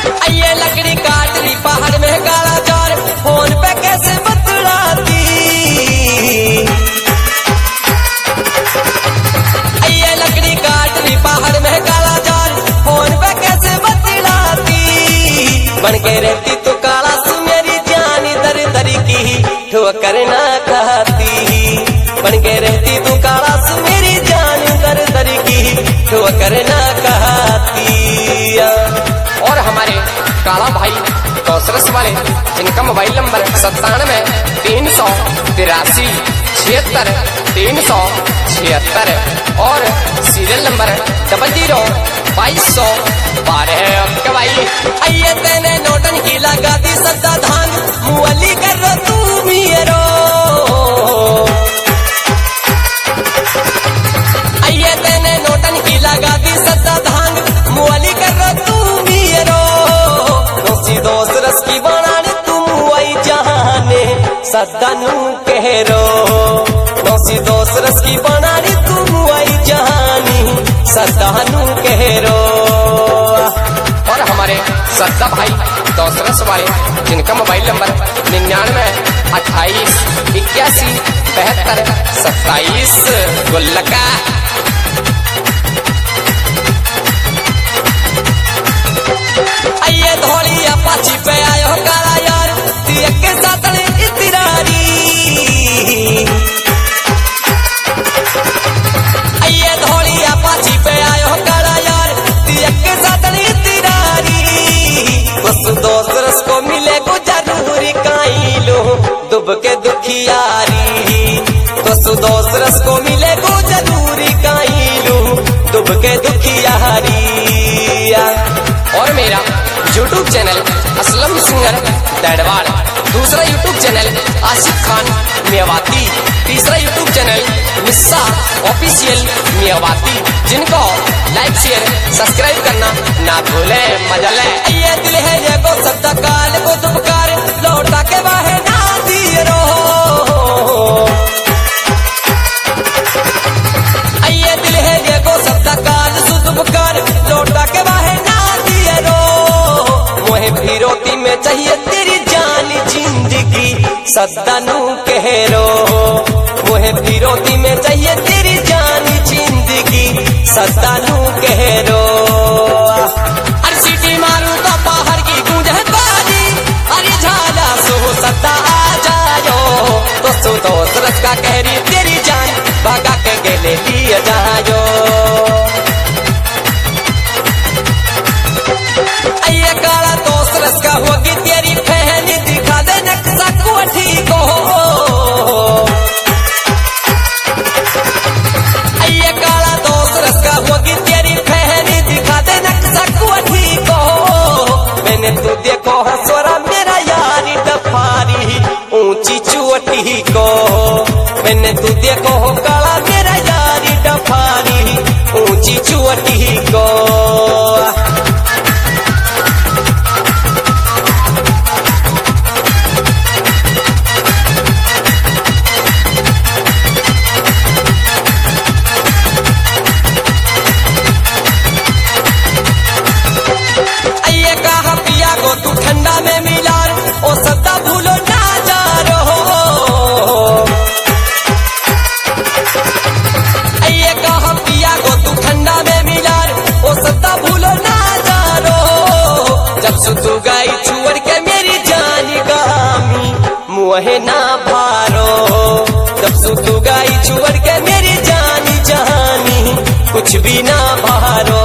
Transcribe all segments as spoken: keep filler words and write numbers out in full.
ये लकड़ी काट ली पहाड़ में काला जार, फोन पे कैसे बतलाती। ये लकड़ी काट ली पहाड़ में काला जार, फोन पे कैसे बतलाती। बन के रहती तो काला सु मेरी जान दर दर की ठोकर ना खाती। बन के रहती तू काला सु मेरी जान दर दर की ठोकर ना खाती। और हमारे काला भाई कौशरस वाले जिनका मोबाइल नंबर सत्तानवे तीन सौ तिरासी छिहत्तर तीन सौ छिहत्तर और सीरियल नंबर डबल जीरो बाईस सौ बारह। भाई आइए तेने नोटन की लगा दी सद्दा धान, मुअली कर रो तू मेरो। आइए तेने नोटन की लगा दी सद्दा धान, मुअली कर रो तू मेरो। दोस्ती दोस्त रस की बनाने तुम आई जाने सद्दानू कह रो। दोस्ती दोस्त रस की बनाने तुम आई जानी सद्दानू कह रो। और हमारे सद्दा भाई दौसरस वाले जिनका मोबाइल नंबर निन्यानवे अट्ठाईस इक्यासी बहत्तर सत्ताईस गुल्लका। आइए धोली अपाची पे आयो काला यार, दिए के साथ इतरारी। आइए धोली अपाची पे आयो काला यार, दिए के साथ इतरारी। बस दोस्त रस को मिले को जरूरी काई लो दुब के दुखियारी। बस दोस्त रस को मिले को जरूरी काई लो दुब के दुखियारी। और मेरा YouTube channel Aslam singer Daidwad, दूसरा यूट्यूब चैनल आशिक खान मेवाती, तीसरा YouTube channel Missa official Mewati. जिनको लाइक शेयर सब्सक्राइब करना ना भूले। मजा ले ये दिल है ये को सद्दा काल को दुपकार, लौटा के बाहे ना दिए रो। ये दिल है ये को सद्दा काल सु दुपकार, लौटा के बाहे ना दिए रो। मोहे फिरोती में चाहिए तेरी जान जिंदगी सद्दानू कह रो। मोहे फिरोती में चाहिए तेरी जान जिंदगी सद्दानू कह रो। अरे सीटी मारू तो बाहर की गूंज है बाजी, अरे झाला सो सद्दा आ जायो। दोस्तों दोस्त रस का कह रही तेरी जान भागा के गले लिए जायो। ये काला दोस्त रस का होगी तेरी पहनी, दिखा दे नक्शा कोठी को। ये काला दोस्त रस का होगी तेरी पहनी, दिखा दे नक्शा कोठी को। मैंने तू देखो हंसोरा मेरा यारी डफारी ऊंची चोटी को। मैंने तू देखो काला मेरा यारी डफारी ऊंची चोटी को। तू ठंडा में मिला ओ सद्दा भूलो ना जा रो। ये कहा पिया को तू ठंडा में मिला ओ सद्दा भूलो ना जा रो। जब से तू गई छोड़ के मेरी जान गामी मुहे ना भारो। जब से तू गई छोड़ के मेरी जान जानी कुछ भी ना भारो।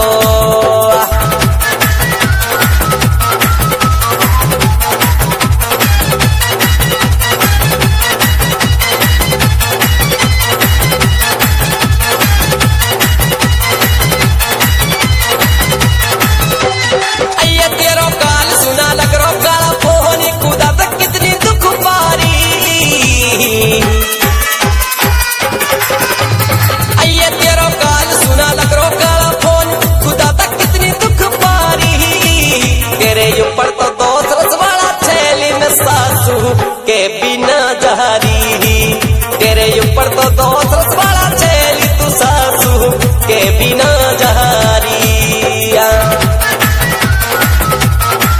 के बिना जहरी तेरे ऊपर तो दोस्त वाला चली तू सासू के बिना जहरी।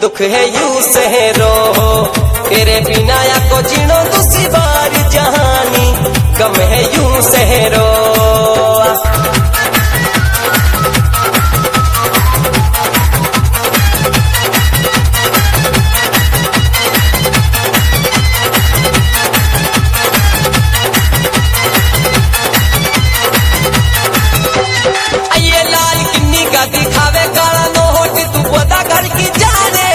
दुख है यूं सहरो तेरे बिना या को जीनो दूसरी बार जहानी गम है यूं सहरो दिखावे काला नोट तू बता घर की जाने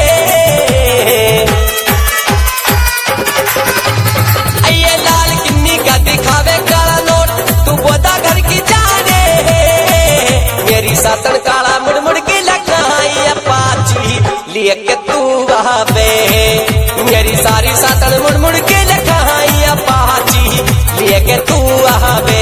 ये लाल किन्नी का दिखावे काला नोट तू बता घर की जाने मेरी सातन काला मुड़ मुड़ के लगाई पाची लिए के तू आवे मेरी सारी सातन मुड़ मुड़ के लगाई पाची लिए के तू आवे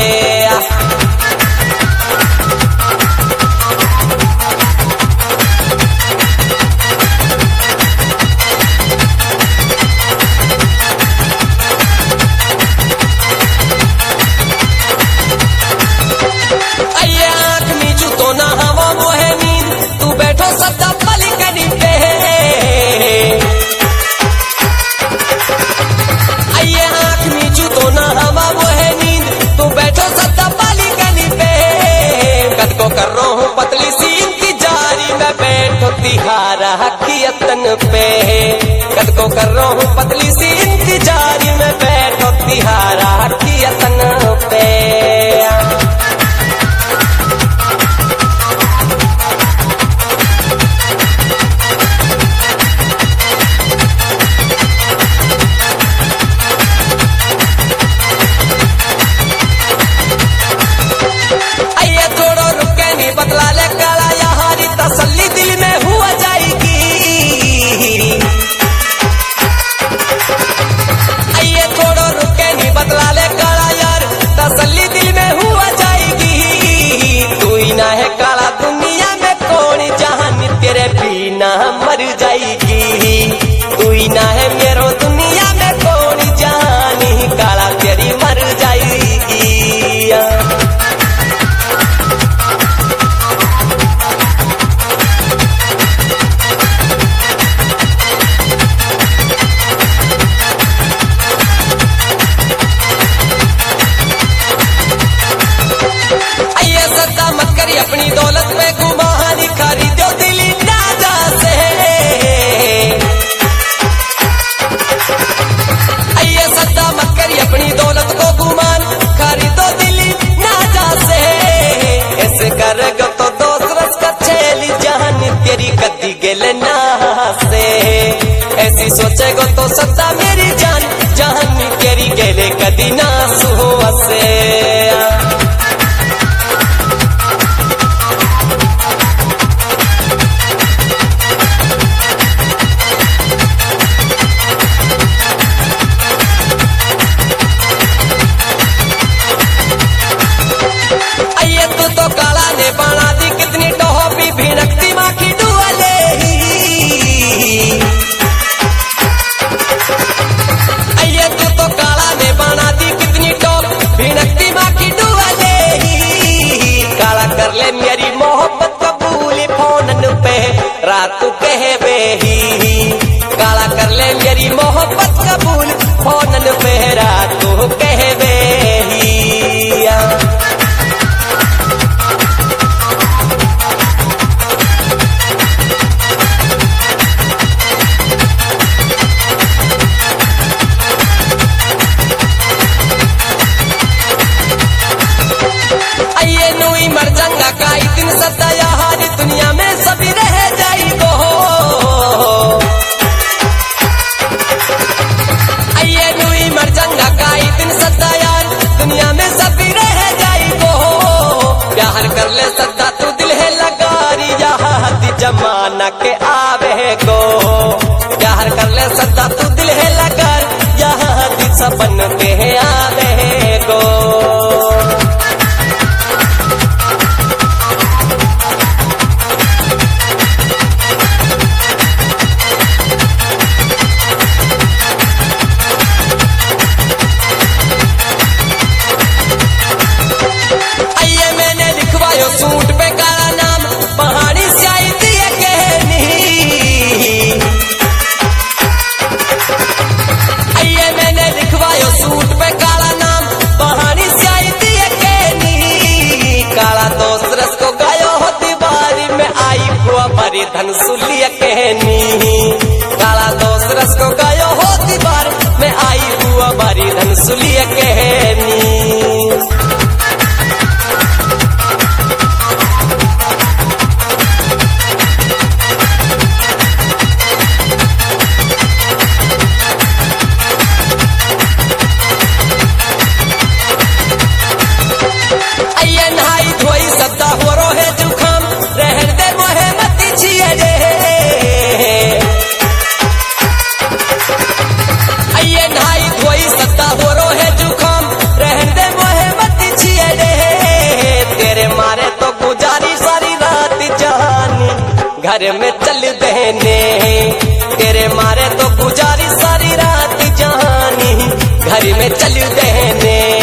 कर रहा हूँ पतली सी इंतजारी में बैठो तिहारा कियतन पे कद को कर रहा हूँ पतली सी इंतजारी में बैठो तिहारा कियतन पे बदला ले काला यारी तसल्ली दिल में हुआ जाएगी आइए थोड़ो रुके नहीं बदला ले काला यार तसल्ली दिल में हुआ जाएगी तू ही ना है काला दुनिया में कौन जान तेरे बिना मर जाएगी तू ही ना है मेरो दुनिया में कौन जान काला तेरी मर जाएगी अपनी दौलत में गुमानी खरीदो दिली नाजा से आइए सद्दा मत करी अपनी दौलत को गुमान खरीदो दिली नाजा से ऐसे करेगा तो दोस्त रस का छेली जान तेरी गद्दी गेले ना से ऐसी सोचेगा तो सद्दा मेरी जान जान तेरी गेले कदी ना सुहा से बना दी कितनी टोपी भिड़कती माँ की डुअले अये तू तो काला ने बना दी कितनी टोप भिड़कती माँ की डुअले काला कर ले मेरी मोहब्बत कबूल फोनन पे रात कहवे ही काला कर ले मेरी मोहब्बत कबूल फोनन पे रात कहवे ही मर जंगा का दिन सदा यार दुनिया में सभी रह जाएगो आइए नुई मर जंगा का दिन सदा यार दुनिया में सभी रह जाएगो प्यार कर ले सदा तू दिल है लगारी याद जमाना के आवे गो प्यार कर ले सदा तू दिल है लगार याद सपन के आवे गो सूट पे काला नाम पहाड़ी स्याही दिए कहनी घर में चल देने तेरे मारे तो गुजारी सारी रात जानी घर में चल देने